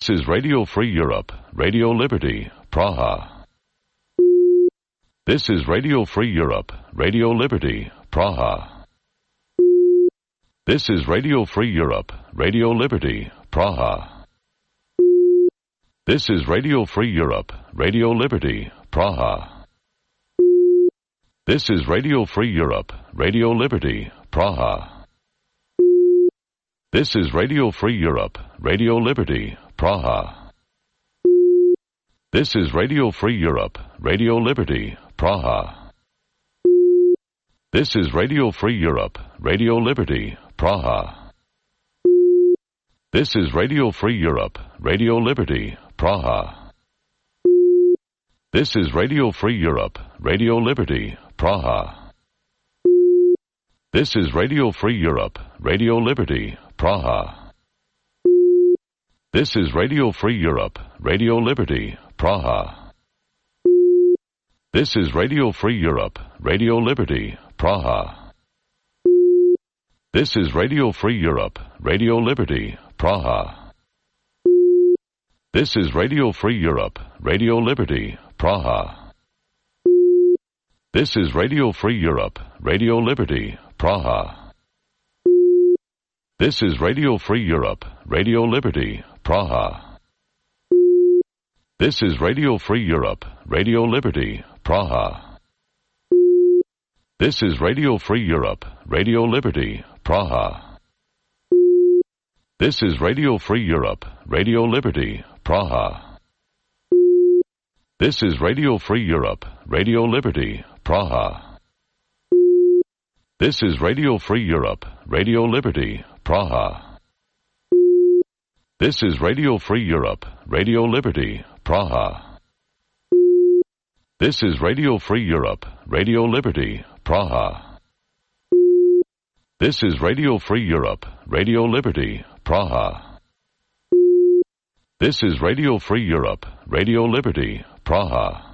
is Radio Free Europe, Radio Liberty, Praha. This is Radio Free Europe, Radio Liberty, Praha. This is Radio Free Europe, Radio Liberty, Praha. This is Radio Free Europe, Radio Liberty, Praha. This is Radio Free Europe, Radio Liberty, Praha. This is Radio Free Europe, Radio Liberty, Praha. This is Radio Free Europe, Radio Liberty, Praha. This is Radio Free Europe, Radio Liberty, Praha. This is Radio Free Europe, Radio Liberty, Praha. This is Radio Free Europe, Radio Liberty, Praha. This is Radio Free Europe, Radio Liberty, Praha. This is Radio Free Europe, Radio Liberty, Praha. This is Radio Free Europe, Radio Liberty, Praha. This is Radio Free Europe, Radio Liberty, Praha. This is Radio Free Europe, Radio Liberty, Praha. This is Radio Free Europe, Radio Liberty, Praha. This is Radio Free Europe, Radio Liberty, Praha. This is Radio Free Europe, Radio Liberty, Praha. This is Radio Free Europe, Radio Liberty, Praha. This is Radio Free Europe, Radio Liberty, Praha. This is Radio Free Europe, Radio Liberty, Praha. This is Radio Free Europe, Radio Liberty, Praha. This is Radio Free Europe, Radio Liberty, Praha. This is Radio Free Europe, Radio Liberty, Praha. This is Radio Free Europe, Radio Liberty, Praha. This is Radio Free Europe, Radio Liberty, Praha.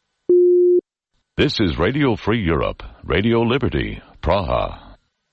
This is Radio Free Europe, Radio Liberty, Praha.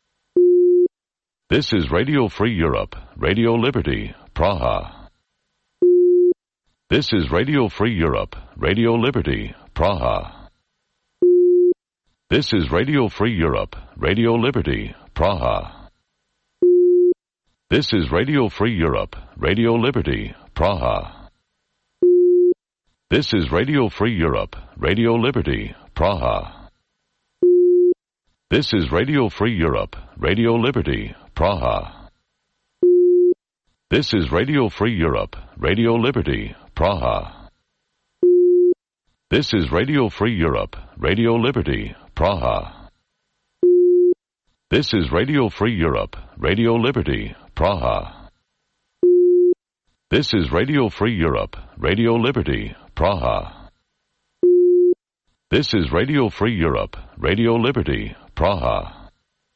This is Radio Free Europe, Radio Liberty, Praha. This is Radio Free Europe, Radio Liberty, Praha. This is Radio Free Europe, Radio Liberty, Praha. This is Radio Free Europe, Radio Liberty, Praha. This is Radio Free Europe, Radio Liberty, Praha. This is Radio Free Europe, Radio Liberty, Praha. This is Radio Free Europe, Radio Liberty, Praha. This is Radio Free Europe, Radio Liberty, Praha. This is Radio Free Europe, Radio Liberty, Praha. This is Radio Free Europe, Radio Liberty, Praha. This is Radio Free Europe, Radio Liberty, Praha.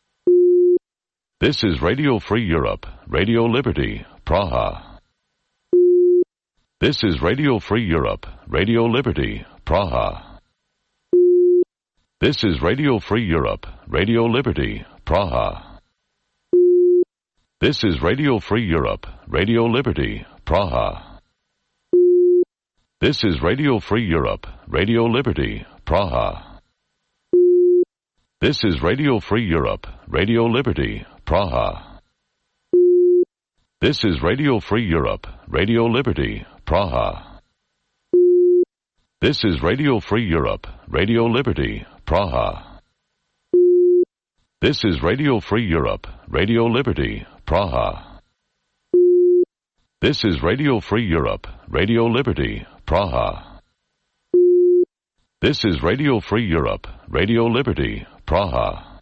This is Radio Free Europe, Radio Liberty, Praha. This is Radio Free Europe, Radio Liberty, Praha. This is Radio Free Europe, Radio Liberty, Praha. This is Radio Free Europe, Radio Liberty, Praha. This is Radio Free Europe, Radio Liberty, Praha. This is Radio Free Europe, Radio Liberty, Praha. This is Radio Free Europe, Radio Liberty, Praha. This is Radio Free Europe, Radio Liberty, Praha. This is Radio Free Europe, Radio Liberty, Praha. This is Radio Free Europe, Radio Liberty, Praha. This is Radio Free Europe, Radio Liberty, Praha.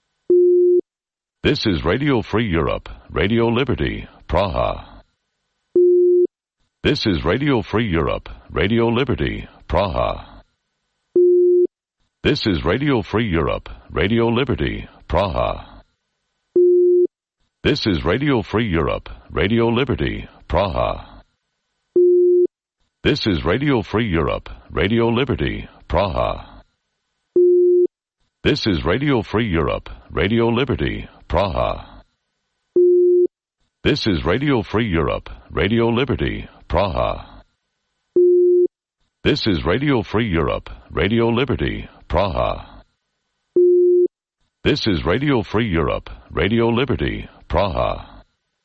This is Radio Free Europe, Radio Liberty, Praha. This is Radio Free Europe, Radio Liberty, Praha. This is Radio Free Europe, Radio Liberty, Praha. This is Radio Free Europe, Radio Liberty, Praha. This is Radio Free Europe, Radio Liberty, Praha. This is Radio Free Europe, Radio Liberty, Praha. This is Radio Free Europe, Radio Liberty, Praha. This is Radio Free Europe, Radio Liberty, Praha. This is Radio Free Europe, Radio Liberty, Praha.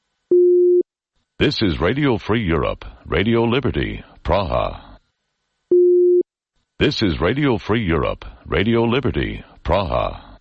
This is Radio Free Europe, Radio Liberty, Praha. This is Radio Free Europe, Radio Liberty, Praha.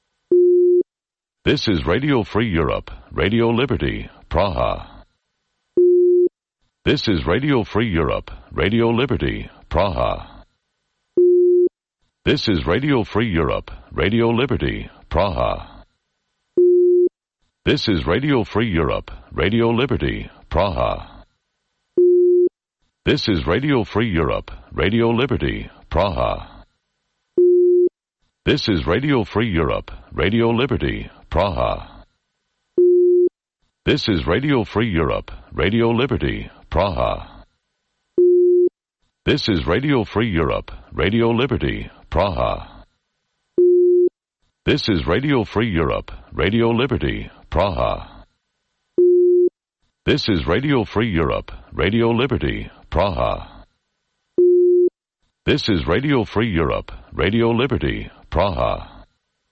This is Radio Free Europe, Radio Liberty, Praha. This is Radio Free Europe, Radio Liberty, Praha. This is Radio Free Europe, Radio Liberty, Praha. This is Radio Free Europe, Radio Liberty, Praha. This is Radio Free Europe, Radio Liberty, Praha. This is Radio Free Europe, Radio Liberty, Praha. This is Radio Free Europe, Radio Liberty, Praha. This is Radio Free Europe, Radio Liberty, Praha. This is Radio Free Europe, Radio Liberty, Praha. This is Radio Free Europe, Radio Liberty, Praha. This is Radio Free Europe, Radio Liberty, Praha.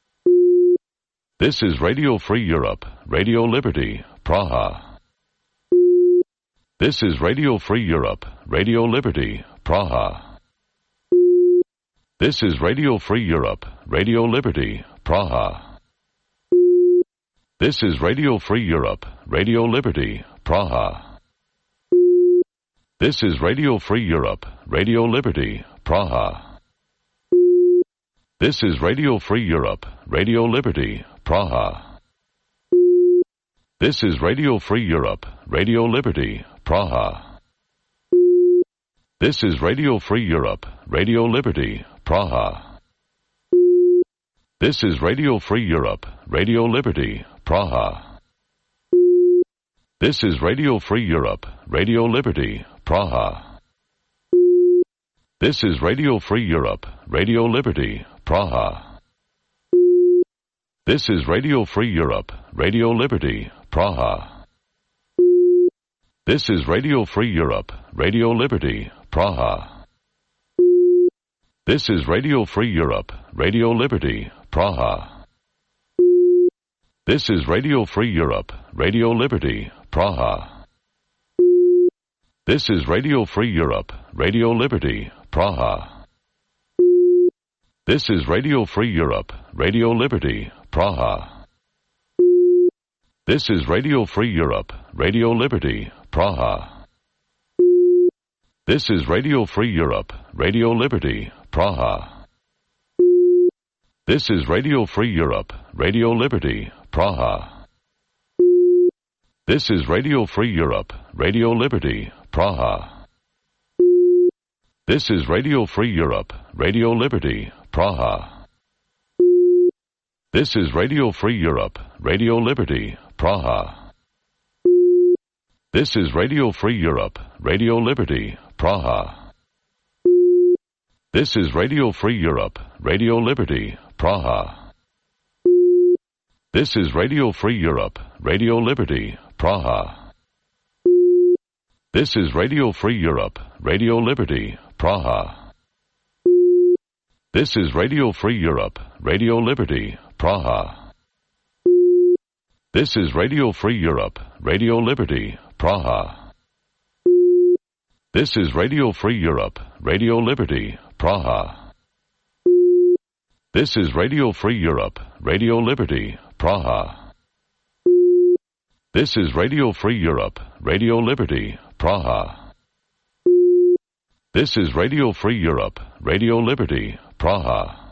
This is Radio Free Europe, Radio Liberty, Praha. This is Radio Free Europe, Radio Liberty, Praha. This is Radio Free Europe, Radio Liberty, Praha. This is Radio Free Europe, Radio Liberty, Praha. This is Radio Free Europe, Radio Liberty, Praha. This is Radio Free Europe, Radio Liberty, Praha. This is Radio Free Europe, Radio Liberty, Praha. This is Radio Free Europe, Radio Liberty, Praha. This is Radio Free Europe, Radio Liberty, Praha. This is Radio Free Europe, Radio Liberty, Praha. This is Radio Free Europe, Radio Liberty, Praha. This is Radio Free Europe, Radio Liberty, Praha. This is Radio Free Europe, Radio Liberty, Praha. This is Radio Free Europe, Radio Liberty, Praha. This is Radio Free Europe, Radio Liberty, Praha. This is Radio Free Europe, Radio Liberty, Praha. This is Radio Free Europe, Radio Liberty, Praha. This is Radio Free Europe, Radio Liberty, Praha. This is Radio Free Europe, Radio Liberty, Praha. This is Radio Free Europe, Radio Liberty, Praha. This is Radio Free Europe, Radio Liberty, Praha. This is Radio Free Europe, Radio Liberty, Praha. This is Radio Free Europe, Radio Liberty, Praha. This is Radio Free Europe, Radio Liberty, Praha. This is Radio Free Europe, Radio Liberty, Praha. This is Radio Free Europe, Radio Liberty, Praha. This is Radio Free Europe, Radio Liberty, Praha. This is Radio Free Europe, Radio Liberty, Praha. This is Radio Free Europe, Radio Liberty, Praha. This is Radio Free Europe, Radio Liberty, Praha. This is Radio Free Europe, Radio Liberty, Praha. This is Radio Free Europe, Radio Liberty, Praha. This is Radio Free Europe, Radio Liberty, Praha.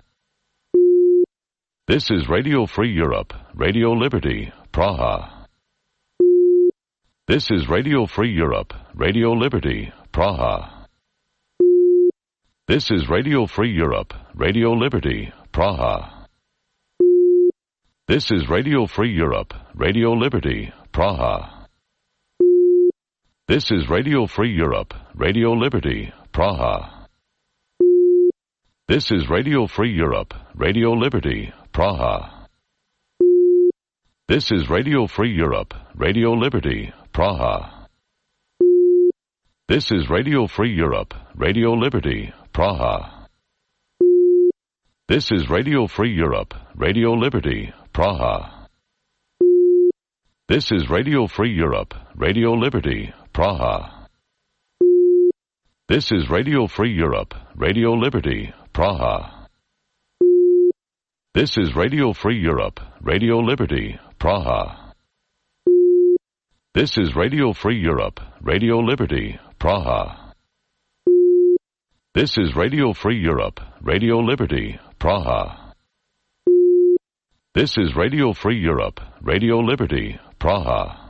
This is Radio Free Europe, Radio Liberty, Praha. This is Radio Free Europe, Radio Liberty, Praha. This is Radio Free Europe, Radio Liberty, Praha. This is Radio Free Europe, Radio Liberty, Praha. This is Radio Free Europe, Radio Liberty, Praha. This is Radio Free Europe, Radio Liberty, Praha. This is Radio Free Europe, Radio Liberty, Praha. This is Radio Free Europe, Radio Liberty, Praha. This is Radio Free Europe, Radio Liberty, Praha. This is Radio Free Europe, Radio Liberty, Praha. This is Radio Free Europe, Radio Liberty, Praha. This is Radio Free Europe, Radio Liberty, Praha. This is Radio Free Europe, Radio Liberty, Praha. This is Radio Free Europe, Radio Liberty, Praha. This is Radio Free Europe, Radio Liberty, Praha.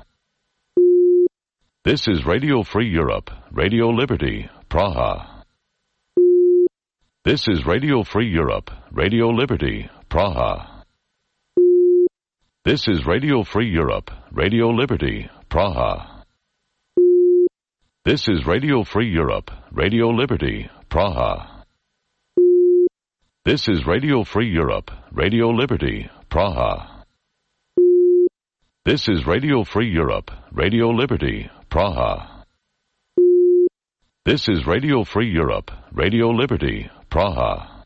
This is Radio Free Europe, Radio Liberty, Praha. This is Radio Free Europe, Radio Liberty, Praha. This is Radio Free Europe, Radio Liberty, Praha. This is Radio Free Europe, Radio Liberty, Praha. This is Radio Free Europe, Radio Liberty, Praha. This is Radio Free Europe, Radio Liberty, Praha. This is Radio Free Europe, Radio Liberty, Praha.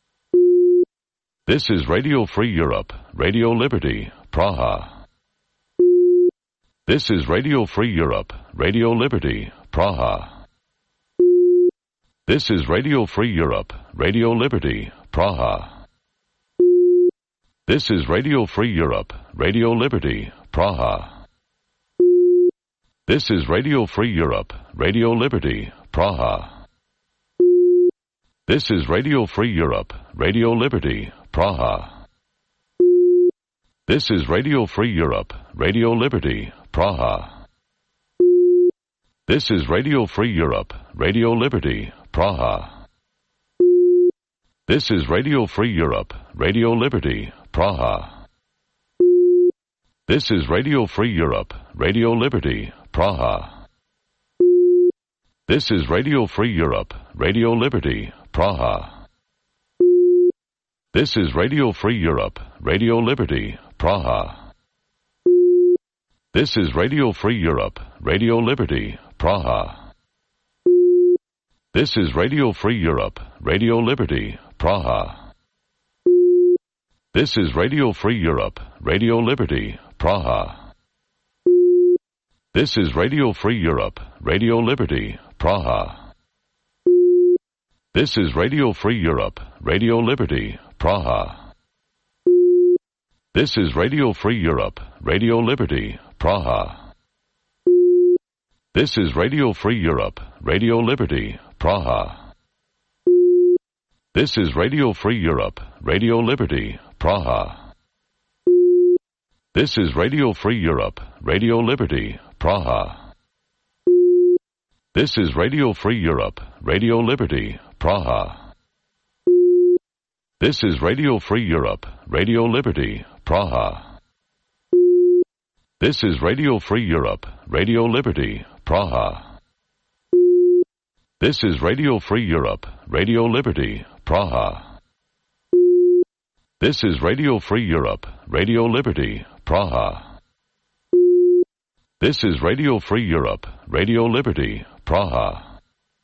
This is Radio Free Europe, Radio Liberty, Praha. This is Radio Free Europe, Radio Liberty, Praha. This is Radio Free Europe, Radio Liberty, Praha. This is Radio Free Europe, Radio Liberty, Praha. This is Radio Free Europe, Radio Liberty, Praha. This is Radio Free Europe, Radio Liberty, Praha. This is Radio Free Europe, Radio Liberty, Praha. This is Radio Free Europe, Radio Liberty, Praha. This is Radio Free Europe, Radio Liberty, Praha. This is Radio Free Europe, Radio Liberty, Praha. This is Radio Free Europe, Radio Liberty, Praha. This is Radio Free Europe, Radio Liberty, Praha. This is Radio Free Europe, Radio Liberty, Praha. This is Radio Free Europe, Radio Liberty, Praha. This is Radio Free Europe, Radio Liberty, Praha. This is Radio Free Europe, Radio Liberty, Praha. This is Radio Free Europe, Radio Liberty, Praha. This is Radio Free Europe, Radio Liberty, Praha. This is Radio Free Europe, Radio Liberty, Praha. This is Radio Free Europe, Radio Liberty, Praha. This is Radio Free Europe, Radio Liberty, Praha. This is Radio Free Europe, Radio Liberty, Praha. This is Radio Free Europe, Radio Liberty, Praha. This is Radio Free Europe, Radio Liberty, Praha. This is Radio Free Europe, Radio Liberty, Praha. This is Radio Free Europe, Radio Liberty, Praha. This is Radio Free Europe, Radio Liberty, Praha.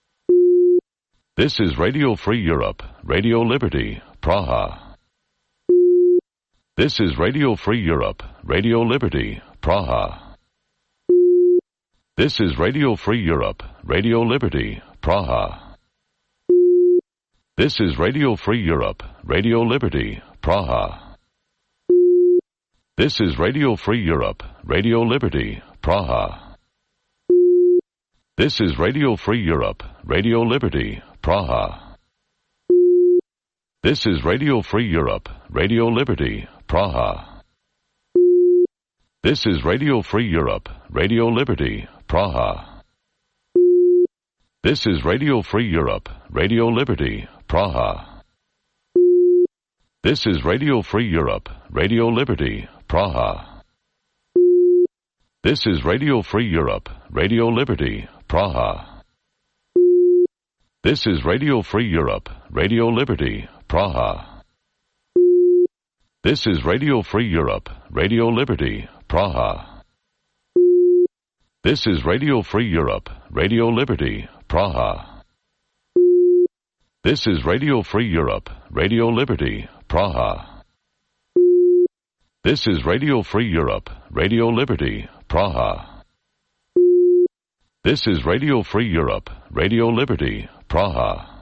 This is Radio Free Europe, Radio Liberty, Praha. This is Radio Free Europe, Radio Liberty, Praha. This is Radio Free Europe, Radio Liberty, Praha. This is Radio Free Europe, Radio Liberty, Praha. This is Radio Free Europe, Radio Liberty, Praha. This is Radio Free Europe, Radio Liberty, Praha. This is Radio Free Europe, Radio Liberty, Praha. This is Radio Free Europe, Radio Liberty, Praha. This is Radio Free Europe, Radio Liberty, Praha. This is Radio Free Europe, Radio Liberty, Praha. This is Radio Free Europe, Radio Liberty, Praha. This is Radio Free Europe, Radio Liberty, Praha. This is Radio Free Europe, Radio Liberty, Praha. This is Radio Free Europe, Radio Liberty, Praha. This is Radio Free Europe, Radio Liberty, Praha. This is Radio Free Europe, Radio Liberty, Praha. This is Radio Free Europe, Radio Liberty, Praha.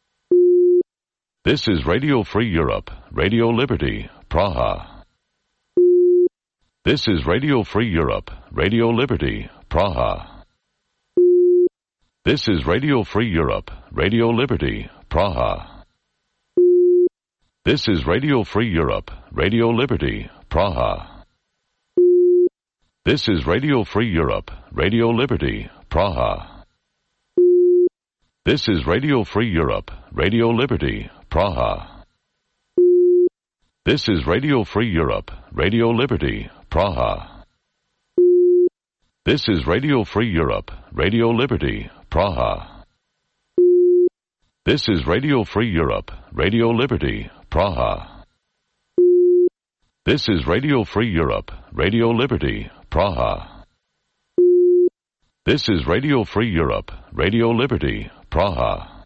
This is Radio Free Europe, Radio Liberty, Praha. This is Radio Free Europe, Radio Liberty, Praha. This is Radio Free Europe, Radio Liberty, Praha. This is Radio Free Europe, Radio Liberty, Praha. This is Radio Free Europe, Radio Liberty, Praha. This is Radio Free Europe, Radio Liberty, Praha. This is Radio Free Europe, Radio Liberty, Praha. This is Radio Free Europe, Radio Liberty, Praha. This is Radio Free Europe, Radio Liberty, Praha. This is Radio Free Europe, Radio Liberty, Praha. This is Radio Free Europe, Radio Liberty, Praha.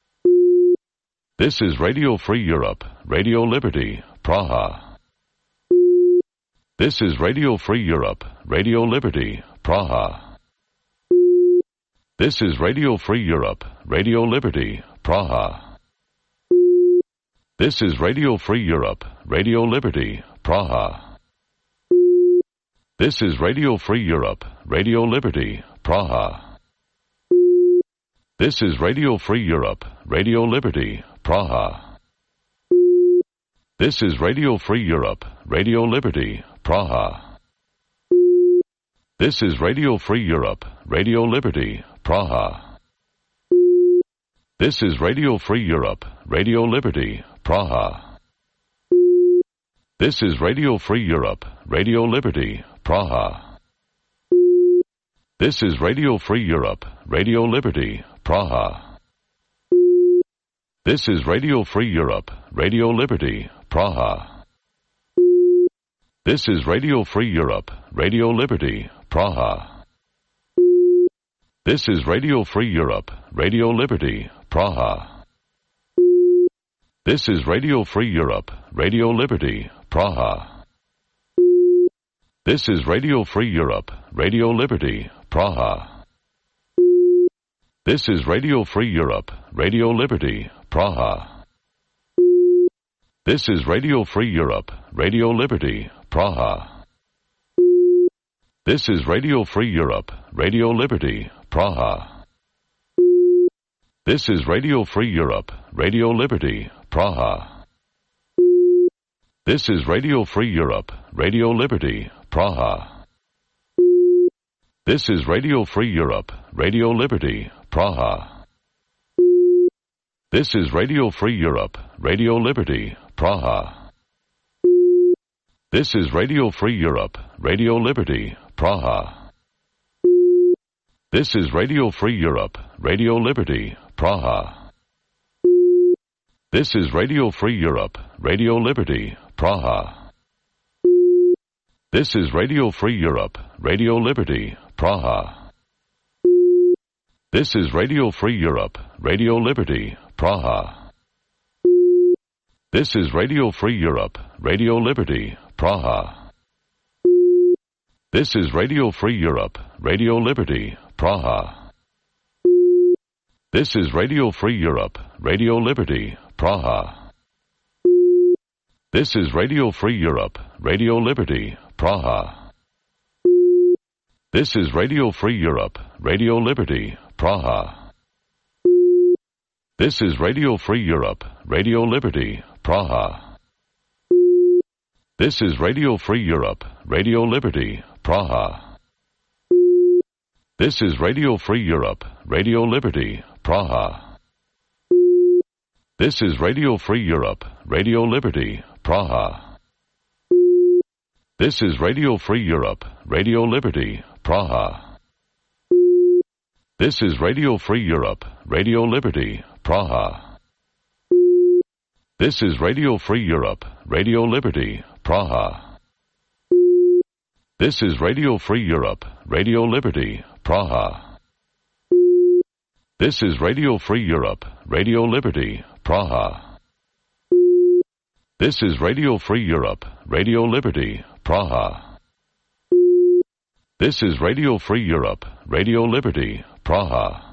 This is Radio Free Europe, Radio Liberty, Praha. This is Radio Free Europe, Radio Liberty, Praha. This is Radio Free Europe, Radio Liberty, Praha. This is Radio Free Europe, Radio Liberty, Praha. This is Radio Free Europe, Radio Liberty, Praha. This is Radio Free Europe, Radio Liberty, Praha. This is Radio Free Europe, Radio Liberty, Praha. This is Radio Free Europe, Radio Liberty, Praha. This is Radio Free Europe, Radio Liberty, Praha. This is Radio Free Europe, Radio Liberty, Praha. This is Radio Free Europe, Radio Liberty, Praha. This is Radio Free Europe, Radio Liberty, Praha. This is Radio Free Europe, Radio Liberty, Praha. This is Radio Free Europe, Radio Liberty, Praha. This is Radio Free Europe, Radio Liberty, Praha. This is Radio Free Europe, Radio Liberty, Praha. This is Radio Free Europe, Radio Liberty, Praha. This is Radio Free Europe, Radio Liberty, Praha. This is Radio Free Europe, Radio Liberty, Praha. This is Radio Free Europe, Radio Liberty, Praha. This is Radio Free Europe, Radio Liberty, Praha. This is Radio Free Europe, Radio Liberty, Praha. This is Radio Free Europe, Radio Liberty, Praha. This is Radio Free Europe, Radio Liberty, Praha. This is Radio Free Europe, Radio Liberty, Praha. This is Radio Free Europe, Radio Liberty, Praha. This is Radio Free Europe, Radio Liberty, Praha. This is Radio Free Europe, Radio Liberty, Praha. This is Radio Free Europe, Radio Liberty, Praha. This is Radio Free Europe, Radio Liberty, Praha. This is Radio Free Europe, Radio Liberty, Praha. This is Radio Free Europe, Radio Liberty, Praha. This is Radio Free Europe, Radio Liberty, Praha. This is Radio Free Europe, Radio Liberty, Praha. This is Radio Free Europe, Radio Liberty, Praha. This is Radio Free Europe, Radio Liberty, Praha. This is Radio Free Europe, Radio Liberty, Praha. This is Radio Free Europe, Radio Liberty, Praha. This is Radio Free Europe, Radio Liberty, Praha. This is Radio Free Europe, Radio Liberty, Praha. This is Radio Free Europe, Radio Liberty, Praha. This is Radio Free Europe, Radio Liberty, Praha. This is Radio Free Europe, Radio Liberty, Praha. This is Radio Free Europe, Radio Liberty, Praha.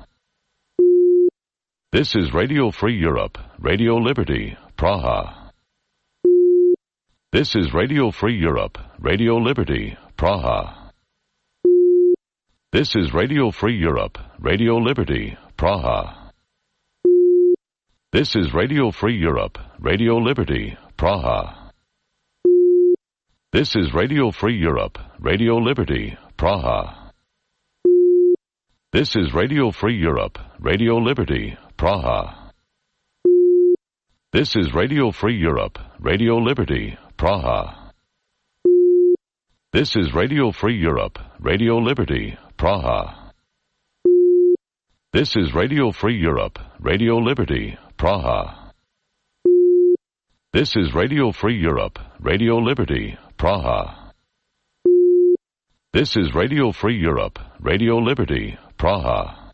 This is Radio Free Europe, Radio Liberty, Praha. This is Radio Free Europe, Radio Liberty, Praha. This is Radio Free Europe, Radio Liberty, Praha. This is Radio Free Europe, Radio Liberty, Praha. This is Radio Free Europe, Radio Liberty, Praha. This is Radio Free Europe, Radio Liberty, Praha. This is Radio Free Europe, Radio Liberty, Praha. This is Radio Free Europe, Radio Liberty, Praha. This is Radio Free Europe, Radio Liberty, Praha. This is Radio Free Europe, Radio Liberty, Praha. This is Radio Free Europe, Radio Liberty, Praha.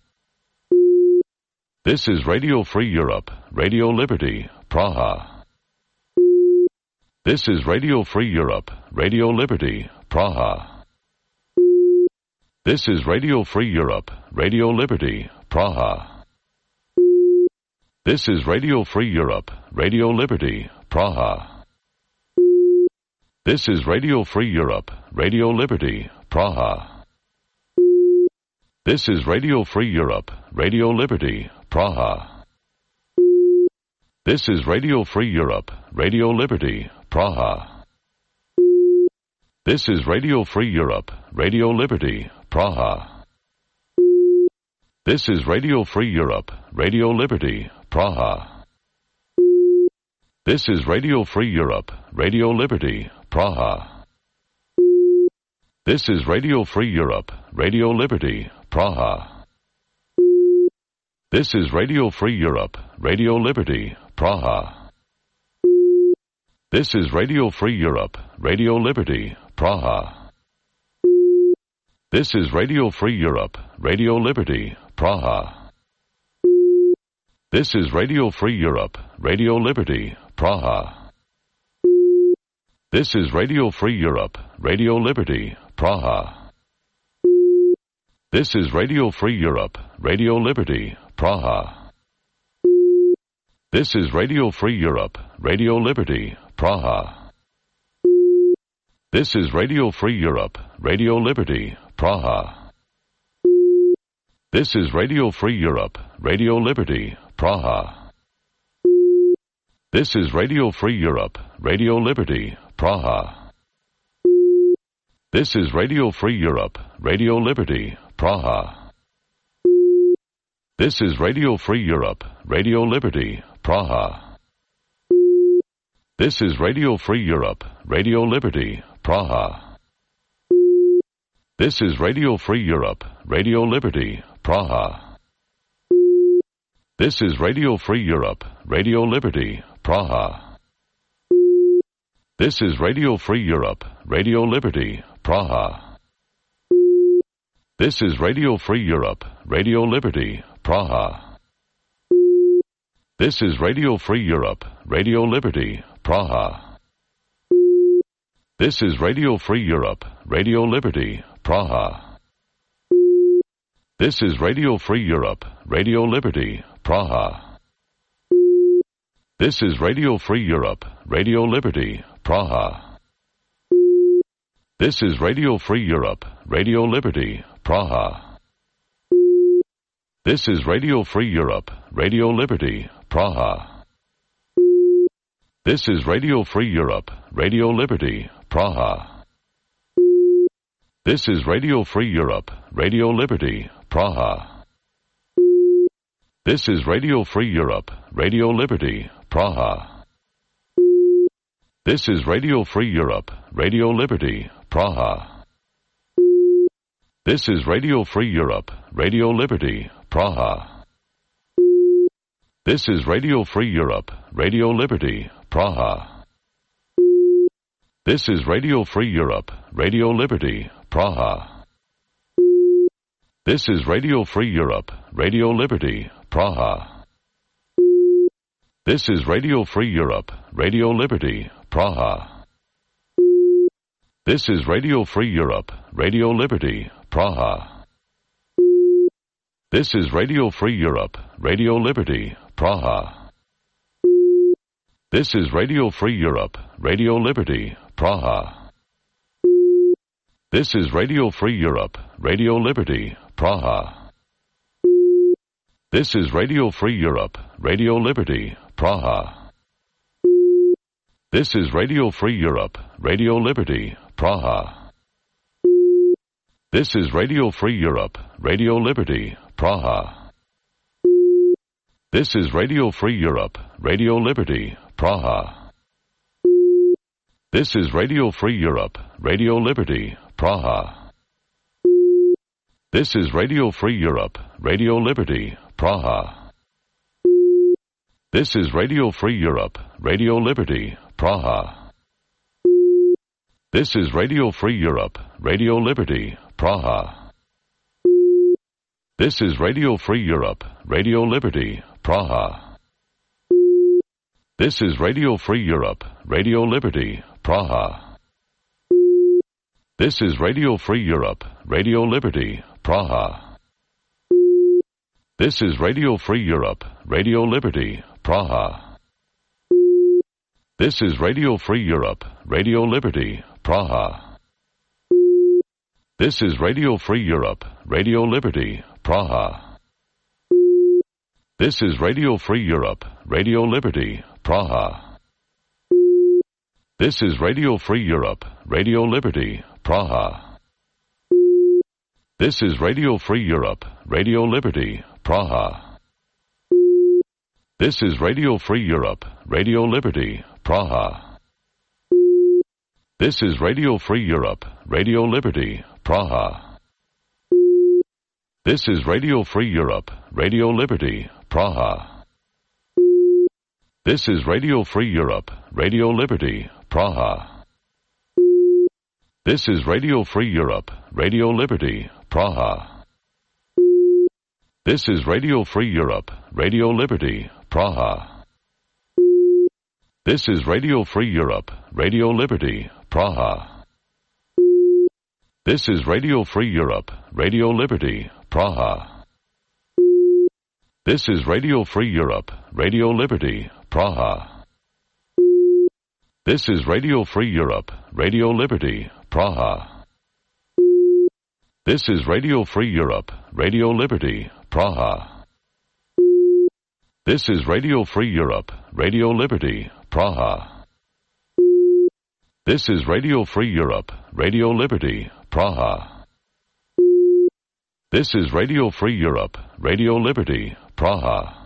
This is Radio Free Europe, Radio Liberty, Praha. This is Radio Free Europe, Radio Liberty, Praha. This is Radio Free Europe, Radio Liberty, Praha. This is Radio Free Europe, Radio Liberty, Praha. This is Radio Free Europe, Radio Liberty, Praha. This is Radio Free Europe, Radio Liberty, Praha. This is Radio Free Europe, Radio Liberty, Praha. This is Radio Free Europe, Radio Liberty, Praha. This is Radio Free Europe, Radio Liberty, Praha. This is Radio Free Europe, Radio Liberty, Praha. This is Radio Free Europe, Radio Liberty, Praha. This is Radio Free Europe, Radio Liberty, Praha. This is Radio Free Europe, Radio Liberty, Praha. This is Radio Free Europe, Radio Liberty, Praha. This is Radio Free Europe, Radio Liberty, Praha. This is Radio Free Europe, Radio Liberty, Praha. This is Radio Free Europe, Radio Liberty, Praha. This is Radio Free Europe, Radio Liberty, Praha. This is Radio Free Europe, Radio Liberty, Praha. This is Radio Free Europe, Radio Liberty, Praha. This is Radio Free Europe, Radio Liberty, Praha. This is Radio Free Europe, Radio Liberty, Praha. This is Radio Free Europe, Radio Liberty, Praha. This is Radio Free Europe, Radio Liberty, Praha. This is Radio Free Europe, Radio Liberty, Praha. This is Radio Free Europe, Radio Liberty, Praha. This is Radio Free Europe, Radio Liberty, Praha. This is Radio Free Europe, Radio Liberty, Praha. This is Radio Free Europe, Radio Liberty, Praha. This is Radio Free Europe, Radio Liberty, Praha. This is Radio Free Europe, Radio Liberty, Praha. This is Radio Free Europe, Radio Liberty, Praha. This is Radio Free Europe, Radio Liberty, Praha. This is Radio Free Europe, Radio Liberty, Praha. This is Radio Free Europe, Radio Liberty, Praha. This is Radio Free Europe, Radio Liberty, Praha. This is Radio Free Europe, Radio Liberty, Praha. This is Radio Free Europe, Radio Liberty, Praha. This is Radio Free Europe, Radio Liberty, Praha. This is Radio Free Europe, Radio Liberty, Praha. This is Radio Free Europe, Radio Liberty, Praha. This is Radio Free Europe, Radio Liberty, Praha. This is Radio Free Europe, Radio Liberty, Praha. This is Radio Free Europe, Radio Liberty, Praha. This is Radio Free Europe, Radio Liberty, Praha. This is Radio Free Europe, Radio Liberty, Praha. This is Radio Free Europe, Radio Liberty, Praha. This is Radio Free Europe, Radio Liberty, Praha. This is Radio Free Europe, Radio Liberty, Praha. This is Radio Free Europe, Radio Liberty, Praha. This is Radio Free Europe, Radio Liberty, Praha. This is Radio Free Europe, Radio Liberty, Praha. This is Radio Free Europe, Radio Liberty, Praha. This is Radio Free Europe, Radio Liberty, Praha. This is Radio Free Europe, Radio Liberty, Praha. This is Radio Free Europe, Radio Liberty, Praha. This is Radio Free Europe, Radio Liberty, Praha. This is Radio Free Europe, Radio Liberty, Praha. This is Radio Free Europe, Radio Liberty, Praha. This is Radio Free Europe, Radio Liberty, Praha. This is Radio Free Europe, Radio Liberty, Praha. This is Radio Free Europe, Radio Liberty, Praha. This is Radio Free Europe, Radio Liberty, Praha. This is Radio Free Europe, Radio Liberty, Praha. This is Radio Free Europe, Radio Liberty, Praha. This is Radio Free Europe, Radio Liberty, Praha. This is Radio Free Europe, Radio Liberty, Praha. This is Radio Free Europe, Radio Liberty, Praha. This is Radio Free Europe, Radio Liberty, Praha. This is Radio Free Europe, Radio Liberty, Praha. This is Radio Free Europe, Radio Liberty, Praha. This is Radio Free Europe, Radio Liberty, Praha. This is Radio Free Europe, Radio Liberty, Praha. This is Radio Free Europe, Radio Liberty, Praha. This is Radio Free Europe, Radio Liberty, Praha. This is Radio Free Europe, Radio Liberty, Praha. This is Radio Free Europe, Radio Liberty, Praha. This is Radio Free Europe, Radio Liberty, Praha.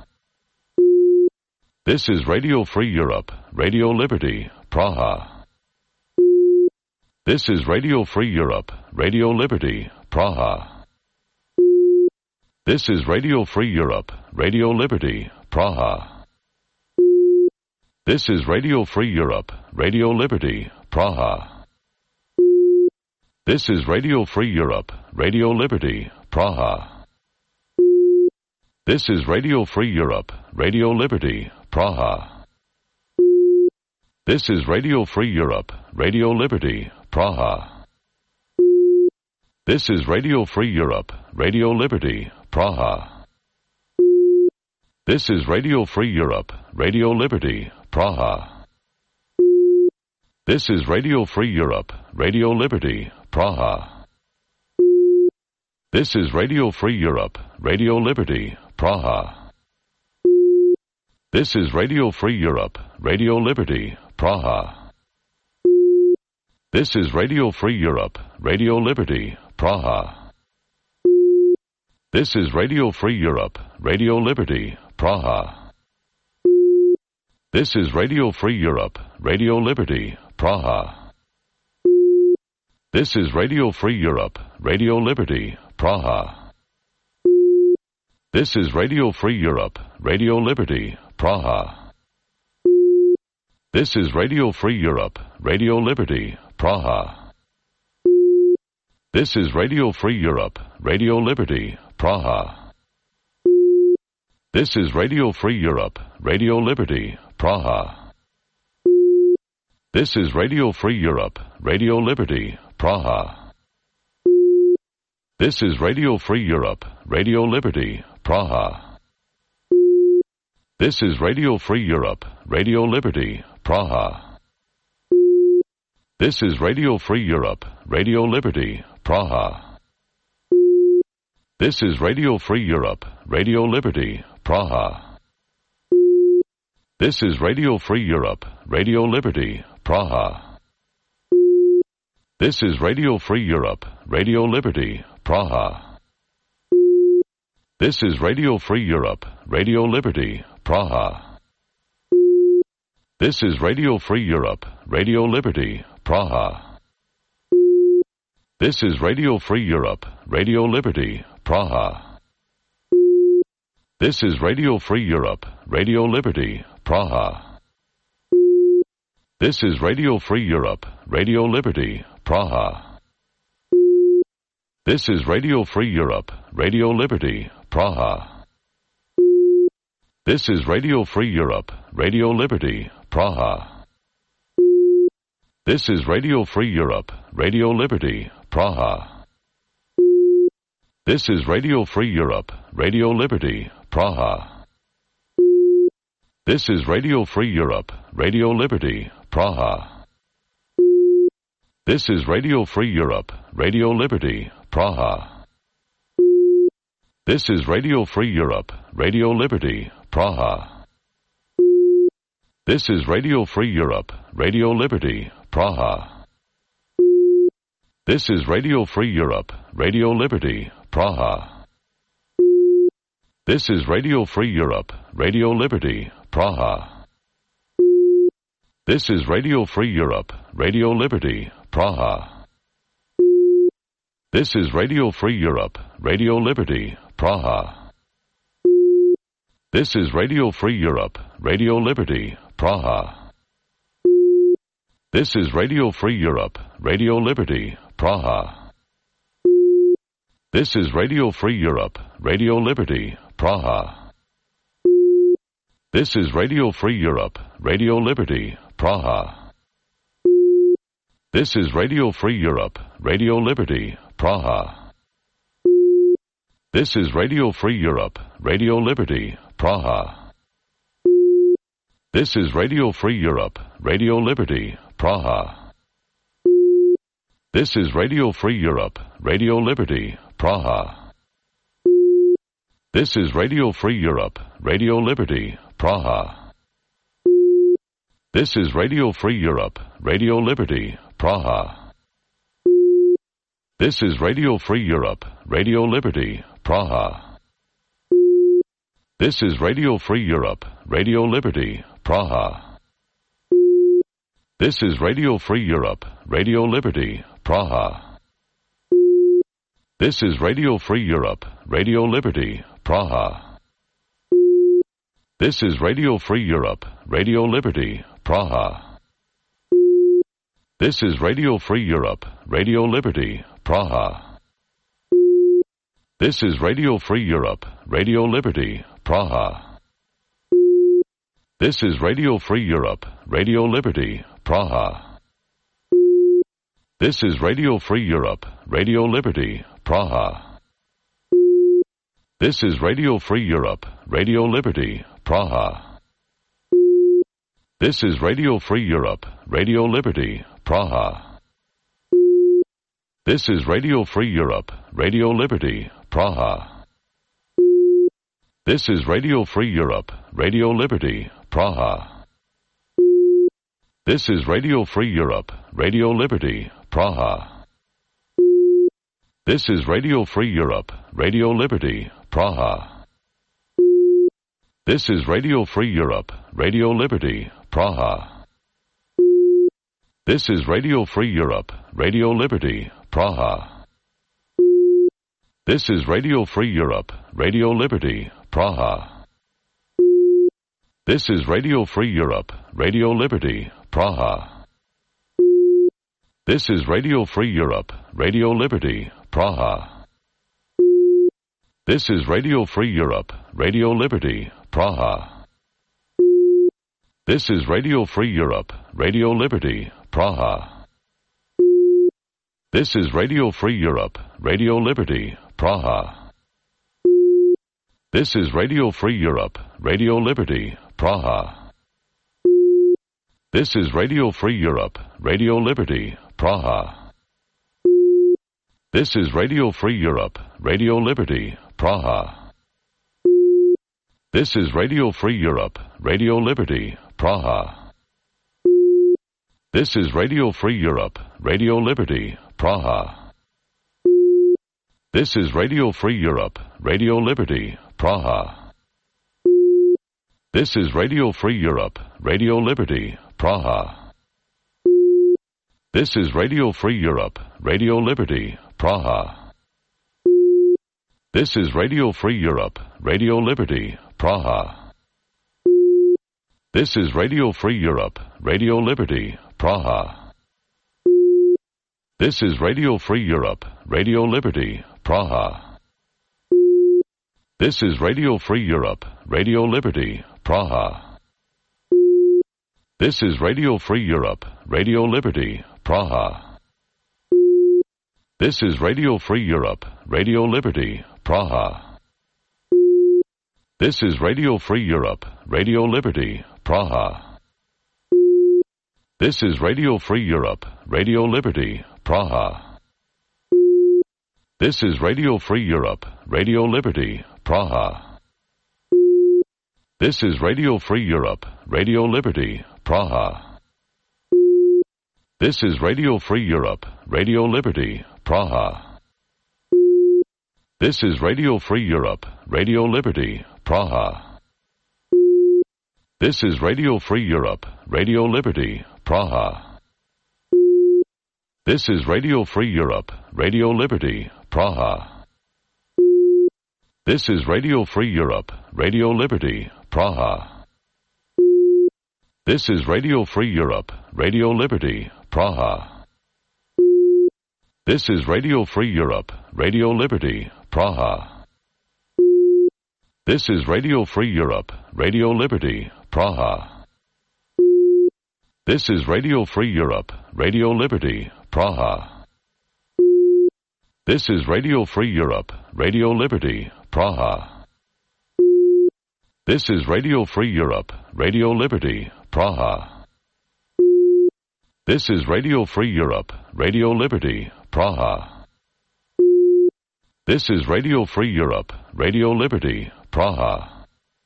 This is Radio Free Europe, Radio Liberty, Praha. This is Radio Free Europe, Radio Liberty, Praha. This is Radio Free Europe, Radio Liberty, Praha. This is Radio Free Europe, Radio Liberty, Praha. This is Radio Free Europe, Radio Liberty, Praha. This is Radio Free Europe, Radio Liberty, Praha. This is Radio Free Europe, Radio Liberty, Praha. This is Radio Free Europe, Radio Liberty, Praha. This is Radio Free Europe, Radio Liberty, Praha. This is Radio Free Europe, Radio Liberty, Praha. This is Radio Free Europe, Radio Liberty, Praha. This is Radio Free Europe, Radio Liberty, Praha. This is Radio Free Europe, Radio Liberty, Praha. This is Radio Free Europe, Radio Liberty, Praha. This is Radio Free Europe, Radio Liberty, Praha. This is Radio Free Europe, Radio Liberty, Praha. This is Radio Free Europe, Radio Liberty, Praha. This is Radio Free Europe, Radio Liberty, Praha. This is Radio Free Europe, Radio Liberty, Praha. This is Radio Free Europe, Radio Liberty, Praha. This is Radio Free Europe, Radio Liberty, Praha. This is Radio Free Europe, Radio Liberty, Praha. This is Radio Free Europe, Radio Liberty, Praha. This is Radio Free Europe, Radio Liberty, Praha. This is Radio Free Europe, Radio Liberty, Praha. This is Radio Free Europe, Radio Liberty, Praha. This is Radio Free Europe, Radio Liberty, Praha. This is Radio Free Europe, Radio Liberty, Praha. This is Radio Free Europe, Radio Liberty, Praha. This is Radio Free Europe, Radio Liberty, Praha. This is Radio Free Europe, Radio Liberty, Praha. This is Radio Free Europe, Radio Liberty, Praha. This is Radio Free Europe, Radio Liberty, Praha. This is Radio Free Europe, Radio Liberty, Praha. This is Radio Free Europe, Radio Liberty, Praha. This is Radio Free Europe, Radio Liberty, Praha. This is Radio Free Europe, Radio Liberty, Praha. This is Radio Free Europe, Radio Liberty, Praha. This is Radio Free Europe, Radio Liberty, Praha. This is Radio Free Europe, Radio Liberty, Praha. This is Radio Free Europe, Radio Liberty, Praha. This is Radio Free Europe, Radio Liberty, Praha. This is Radio Free Europe, Radio Liberty, Praha. This is Radio Free Europe, Radio Liberty, Praha. This is Radio Free Europe, Radio Liberty, Praha. This is Radio Free Europe, Radio Liberty, Praha. This is Radio Free Europe, Radio Liberty, Praha. This is Radio Free Europe, Radio Liberty, Praha. This is Radio Free Europe, Radio Liberty, Praha. This is Radio Free Europe, Radio Liberty, Praha. This is Radio Free Europe, Radio Liberty, Praha. This is Radio Free Europe, Radio Liberty, Praha. This is Radio Free Europe, Radio Liberty, Praha. This is Radio Free Europe, Radio Liberty, Praha. This is Radio Free Europe, Radio Liberty, Praha. This is Radio Free Europe, Radio Liberty, Praha. This is Radio Free Europe, Radio Liberty, Praha. This is Radio Free Europe, Radio Liberty, Praha. This is Radio Free Europe, Radio Liberty, Praha. This is Radio Free Europe, Radio Liberty, Praha. This is Radio Free Europe, Radio Liberty, Praha. This is Radio Free Europe, Radio Liberty, Praha. This is Radio Free Europe, Radio Liberty, Praha. This is Radio Free Europe, Radio Liberty, Praha. This is Radio Free Europe, Radio Liberty, Praha. This is Radio Free Europe, Radio Liberty, Praha. This is Radio Free Europe, Radio Liberty, Praha. This is Radio Free Europe, Radio Liberty, Praha. This is Radio Free Europe, Radio Liberty, Praha. This is Radio Free Europe, Radio Liberty, Praha. This is Radio Free Europe, Radio Liberty, Praha. This is Radio Free Europe, Radio Liberty, Praha. This is Radio Free Europe, Radio Liberty, Praha. This is Radio Free Europe, Radio Liberty, Praha. This is Radio Free Europe, Radio Liberty, Praha. This is Radio Free Europe, Radio Liberty, Praha. This is Radio Free Europe, Radio Liberty, Praha. This is Radio Free Europe, Radio Liberty, Praha. This is Radio Free Europe, Radio Liberty, Praha. This is Radio Free Europe, Radio Liberty, Praha. This is Radio Free Europe, Radio Liberty, Praha. This is Radio Free Europe, Radio Liberty, Praha. This is Radio Free Europe, Radio Liberty, Praha. This is Radio Free Europe, Radio Liberty, Praha. This is Radio Free Europe, Radio Liberty, Praha. This is Radio Free Europe, Radio Liberty, Praha. This is Radio Free Europe, Radio Liberty, Praha. This is Radio Free Europe, Radio Liberty, Praha. This is Radio Free Europe, Radio Liberty, Praha. This is Radio Free Europe, Radio Liberty, Praha. This is Radio Free Europe, Radio Liberty, Praha. This is Radio Free Europe, Radio Liberty, Praha. This is Radio Free Europe, Radio Liberty, Praha. This is Radio Free Europe, Radio Liberty, Praha. This is Radio Free Europe, Radio Liberty, Praha. This is Radio Free Europe, Radio Liberty, Praha. This is Radio Free Europe, Radio Liberty, Praha. This is Radio Free Europe, Radio Liberty, Praha. This is Radio Free Europe, Radio Liberty, Praha. This is Radio Free Europe, Radio Liberty, Praha. This is Radio Free Europe, Radio Liberty, Praha. This is Radio Free Europe, Radio Liberty, Praha. This is Radio Free Europe, Radio Liberty, Praha. This is Radio Free Europe, Radio Liberty, Praha. This is Radio Free Europe, Radio Liberty, Praha. This is Radio Free Europe, Radio Liberty, Praha. This is Radio Free Europe, Radio Liberty, Praha. This is Radio Free Europe, Radio Liberty, Praha.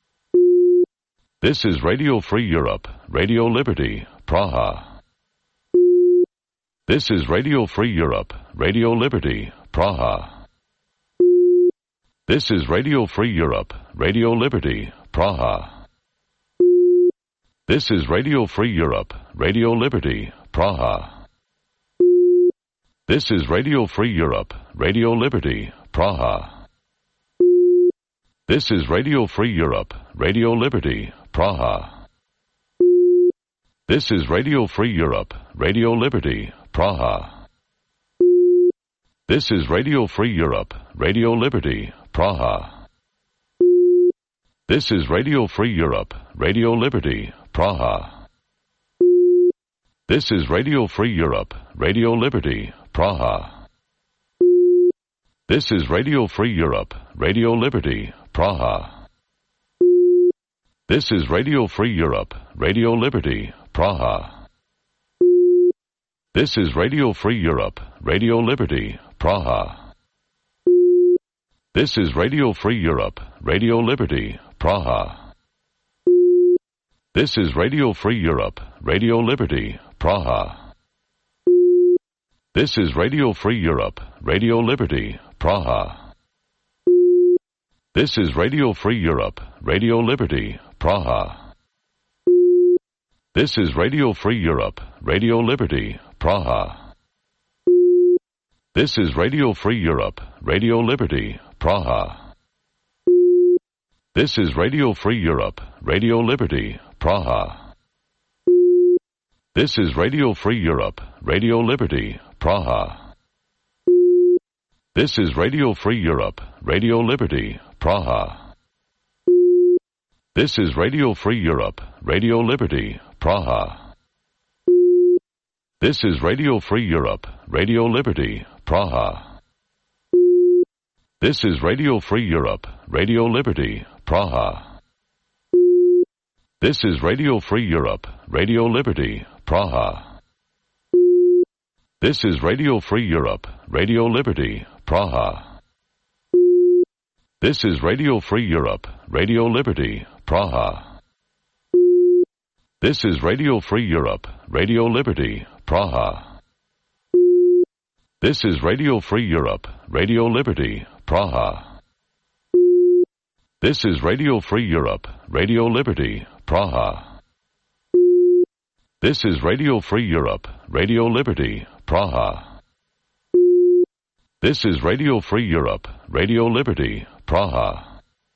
This is Radio Free Europe, Radio Liberty, Praha. This is Radio Free Europe, Radio Liberty, Praha. This is Radio Free Europe, Radio Liberty, Praha. This is Radio Free Europe, Radio Liberty, Praha. This is Radio Free Europe, Radio Liberty, Praha. This is Radio Free Europe, Radio Liberty, Praha. This is Radio Free Europe, Radio Liberty, Praha. This is Radio Free Europe, Radio Liberty, Praha. This is Radio Free Europe, Radio Liberty, Praha. This is Radio Free Europe, Radio Liberty, Praha. This is Radio Free Europe, Radio Liberty, Praha. This is Radio Free Europe, Radio Liberty, Praha. This is Radio Free Europe, Radio Liberty, Praha. This is Radio Free Europe, Radio Liberty, Praha. This is Radio Free Europe, Radio Liberty, Praha. This is Radio Free Europe, Radio Liberty, Praha. This is Radio Free Europe, Radio Liberty, Praha. This is Radio Free Europe, Radio Liberty, Praha. This is Radio Free Europe, Radio Liberty, Praha. This is Radio Free Europe, Radio Liberty, Praha. This is Radio Free Europe, Radio Liberty, Praha. This is Radio Free Europe, Radio Liberty, Praha. This is Radio Free Europe, Radio Liberty, Praha. This is Radio Free Europe, Radio Liberty, Praha. This is Radio Free Europe, Radio Liberty, Praha. This is Radio Free Europe, Radio Liberty, Praha. This is Radio Free Europe, Radio Liberty, Praha. This is Radio Free Europe, Radio Liberty, Praha. This is Radio Free Europe, Radio Liberty, Praha. This is Radio Free Europe, Radio Liberty, Praha. This is Radio Free Europe, Radio Liberty, Praha. This is Radio Free Europe, Radio Liberty, Praha. This is Radio Free Europe, Radio Liberty, Praha.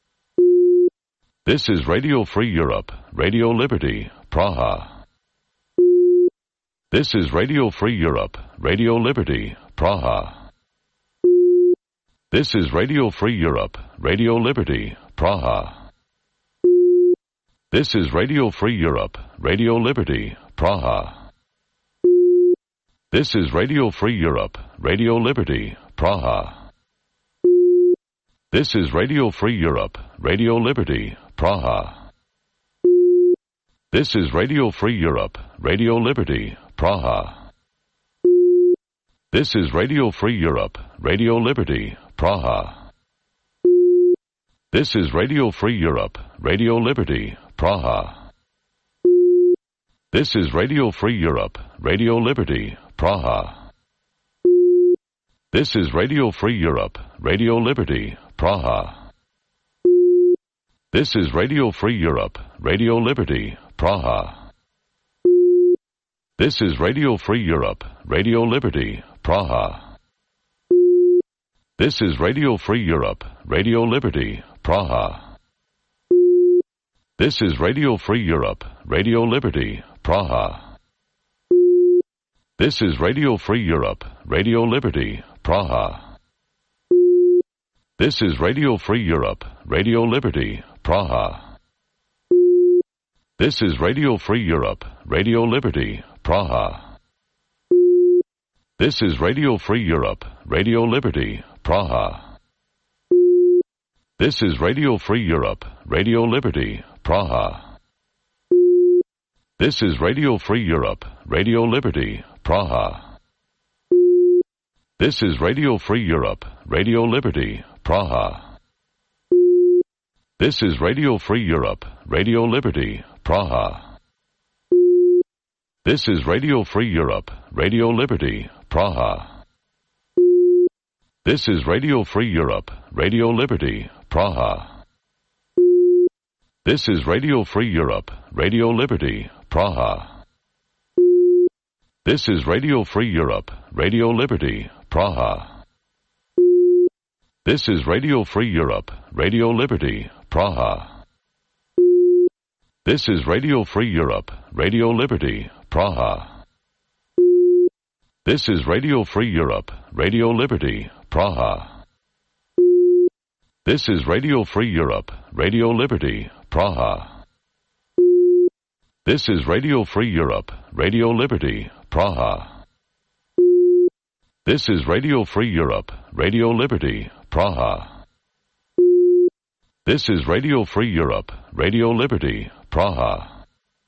This is Radio Free Europe, Radio Liberty, Praha. This is Radio Free Europe, Radio Liberty, Praha. This is Radio Free Europe, Radio Liberty, Praha. This is Radio Free Europe, Radio Liberty, Praha. This is Radio Free Europe, Radio Liberty, Praha. This is Radio Free Europe, Radio Liberty, Praha. This is Radio Free Europe, Radio Liberty, Praha. This is Radio Free Europe, Radio Liberty, Praha. This is Radio Free Europe, Radio Liberty, Praha. This is Radio Free Europe, Radio Liberty, Praha. This is Radio Free Europe, Radio Liberty, Praha. This is Radio Free Europe, Radio Liberty, Praha. This is Radio Free Europe, Radio Liberty, Praha. This is Radio Free Europe, Radio Liberty, Praha. This is Radio Free Europe, Radio Liberty, Praha. This is Radio Free Europe, Radio Liberty, Praha. This is Radio Free Europe, Radio Liberty, Praha. This is Radio Free Europe, Radio Liberty, Praha. This is Radio Free Europe, Radio Liberty, Praha. This is Radio Free Europe, Radio Liberty, Praha. This is Radio Free Europe, Radio Liberty, Praha. This is Radio Free Europe, Radio Liberty, Praha. This is Radio Free Europe, Radio Liberty, Praha. This is Radio Free Europe, Radio Liberty, Praha. This is Radio Free Europe, Radio Liberty, Praha. This is Radio Free Europe, Radio Liberty, Praha. This is Radio Free Europe, Radio Liberty, Praha. This is Radio Free Europe, Radio Liberty, Praha. This is Radio Free Europe, Radio Liberty, Praha. This is Radio Free Europe, Radio Liberty, Praha. This is Radio Free Europe, Radio Liberty, Praha. This is Radio Free Europe, Radio Liberty, Praha. This is Radio Free Europe, Radio Liberty, Praha. This is Radio Free Europe, Radio Liberty, Praha.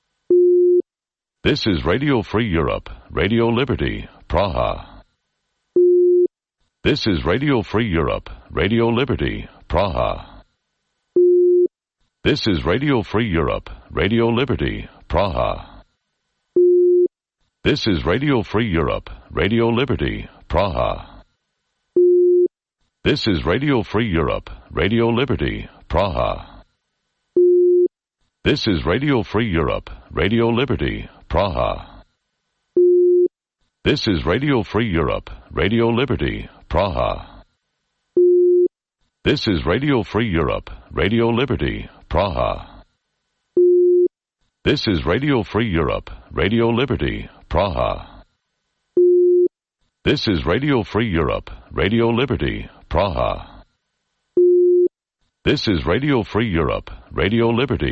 This is Radio Free Europe, Radio Liberty, Praha. This is Radio Free Europe, Radio Liberty, Praha. This is Radio Free Europe, Radio Liberty, Praha. This is Radio Free Europe, Radio Liberty, Praha. This is Radio Free Europe, Radio Liberty, Praha. This is Radio Free Europe, Radio Liberty, Praha. This is Radio Free Europe, Radio Liberty, Praha. This is Radio Free Europe, Radio Liberty, Praha. This is Radio Free Europe, Radio Liberty, Praha. This is Radio Free Europe, Radio Liberty, Praha. This is Radio Free Europe, Radio Liberty.